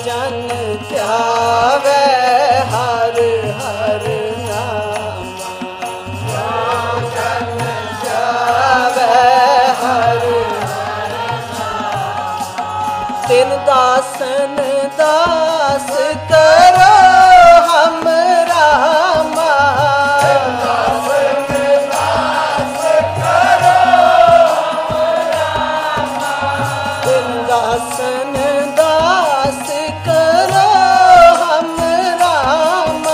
जन ध्यावे हर हर नामा, जो जन ध्यावे हर हर नामा, तिन दासन दास करो हम रामा, दासन दास करो हम रामा,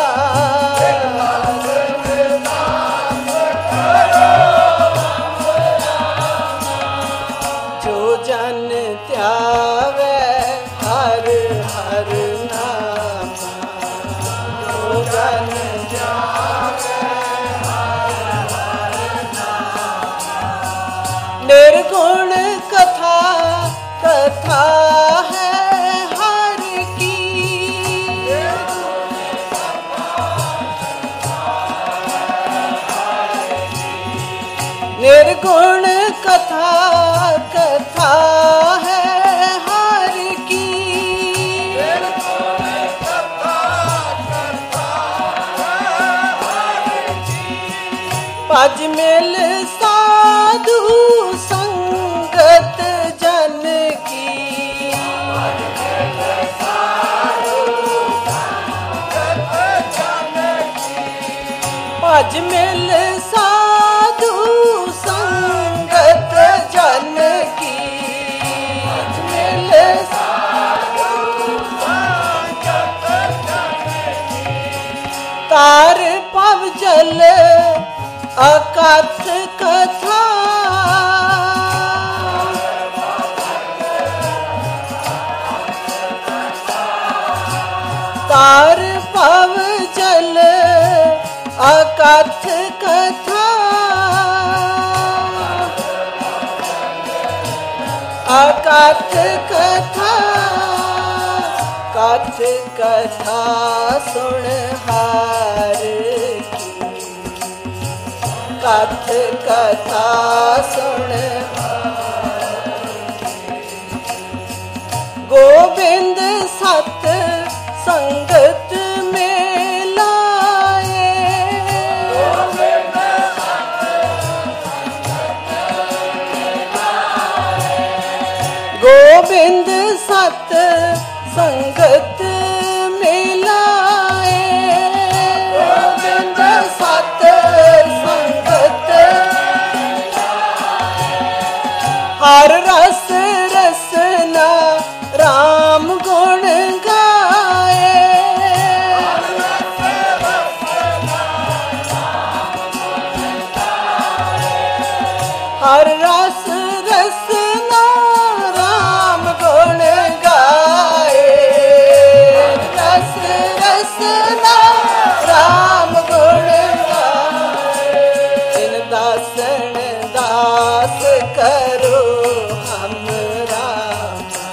जो जन ध्यावे हर हर नामा, जो जन ध्यावे हर हर नामा, निर्गुण कथा कथा है हर की, निर्गुण कथा कथा है हर की, भज मिल साधु संगत जन की, भज मिल साधु संगत जन की, मिल साधु संगत जन की, तार पव जल अकथ कथा, तार पव जल अकथ कथा, अकथ कथा, कथ कथा सुन हार की, कथ कथा सुन गोविंद सत संगत में लाए, गोविंद सत संगत में लाए, गोविंद सत संगत हर रस रसना राम गुण गाए, हर रस रसना राम गुण गाए, रस रसना राम गुण गाए, इन दासन दास करो हम रामा,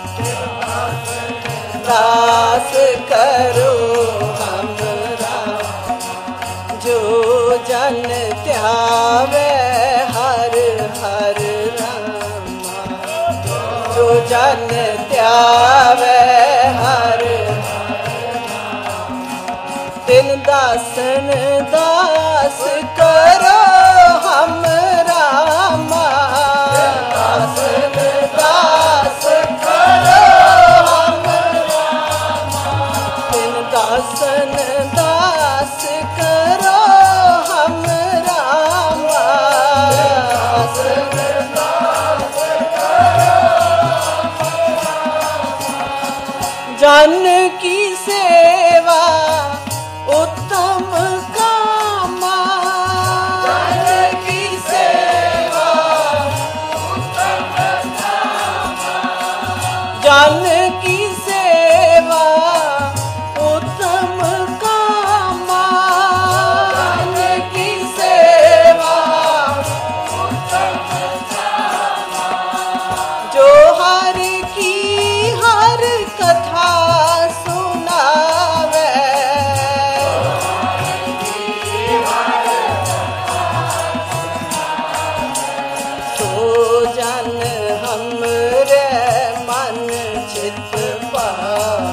दास करो हम रामा, जो जन ध्यावे हर हर रामा, जो जन ध्यावे हर हर रामा, तिन दासन दास करो हम रामा, दासन दास करो हम रामा, तिन दासन दास करो हम रामा, दासन दास करो हम रामा, जन की सेवा उत्तम कामा, जन की सेवा उत्तम कामा, जन की सेवा उत्तम कामा, जन की सेवा उत्तम कामा, जो हर की हर कथा सुनावे, जन हमरे मन चित पावे,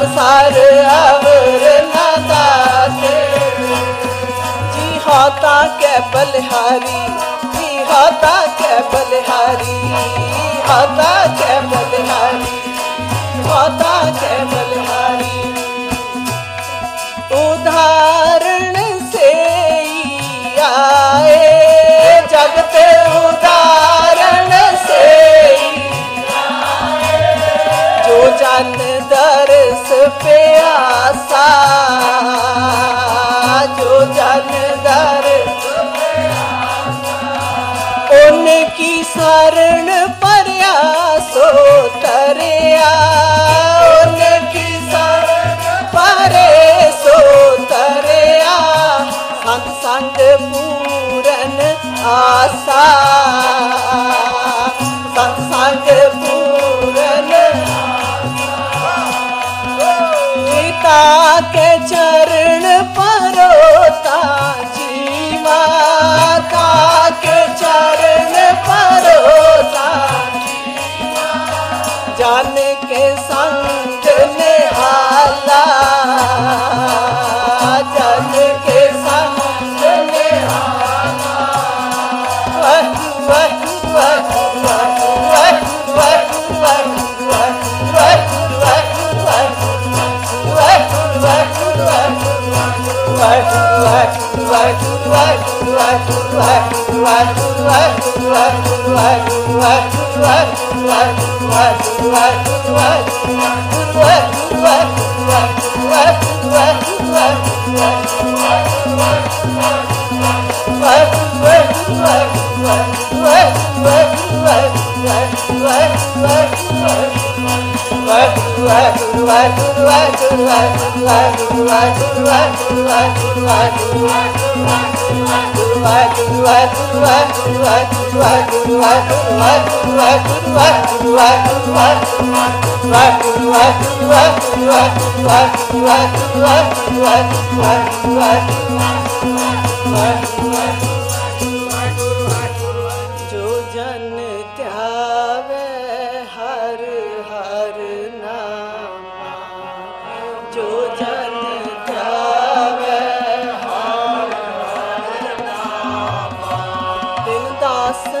संसार अवर न दाते जी हाथा के बलिहारी जी हाथा के बलिहारी हाथा के बलिहारी हाथा के बलिहारी उदाहरण से आए जगत उदाहरण से जो जन दरस पे आसा जो जन दरस पे आसा उनकी शरण परया सो तरया उनकी शरण परे सो तरया संत संग पूरन आसा संत संग पूरन गीता के चरण परोता जीवा का के चरण परोता जान के संग निहाला जान के संग निहाला जो जन त्यावे हर हर नामा जो जन त्यावे हर हर नामा दिन दास